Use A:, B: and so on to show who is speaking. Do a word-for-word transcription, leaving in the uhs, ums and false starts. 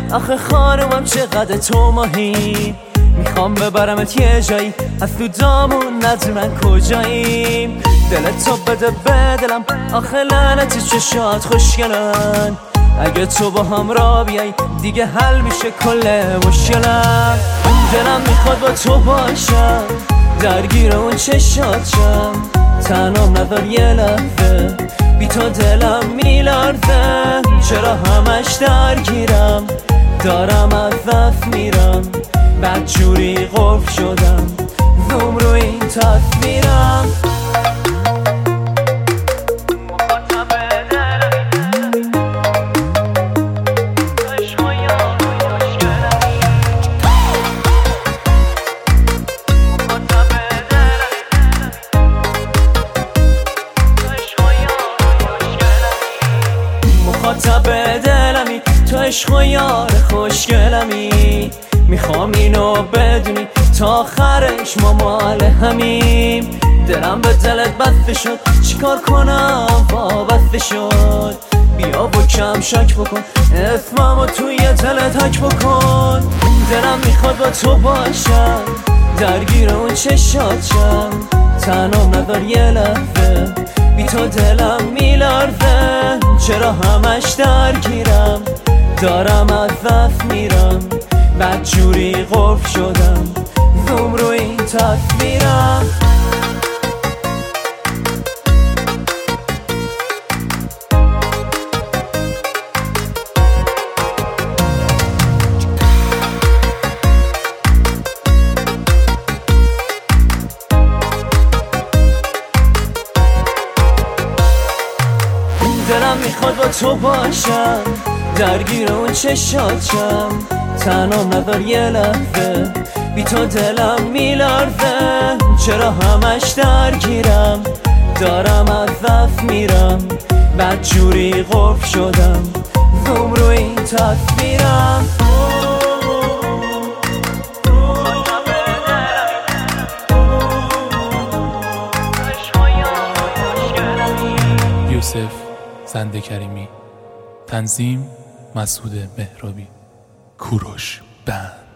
A: آخه خانومم چقدر تو ماهی، میخوام ببرمت یه جایی از تو دامون ندونن کجاییم. دلت تو بده به دلم، آخه لعنتی چشات خوشگلن. اگه تو با هم را بیای دیگه حل میشه کل مشکلم. دلم میخواد با تو باشم، درگیر اون چشاتم، تنام ندار یه لحظه، بی تو دلم میلرزه. چرا همش درگیرم، دارم از دست میرم، بدجوری قفل شدم، زوم رو این تصویرم. مخاطب دلمی، تو عشق و یار خوشگلمی. میخوام اینو بدونی تا آخرش ما مال همیم. دلم به دلت بسته شد، چیکار کنم وابسته شد. بیا و کم شک بکن، اسممو توی دلت حک بکن. دلم میخواد با تو باشم، درگیر اون چشاتم، تنام ندار یه لحظه، بی تو دلم میلرزه. چرا همش درگیرم، دارم از دست میرم، بدجوری قفل شدم، زوم رو این تصویرم. دلم میخواد با تو باشم، درگیر اون چشاتم، تنام ندار یه لحظه، بی تو دلم میلرزه. چرا همش درگیرم، دارم از دست میرم، بدجوری قفل شدم، زوم رو این تصویرم.
B: یوسف زنده کریمی، تنظیم مسعود مهرابی، کوروش بند.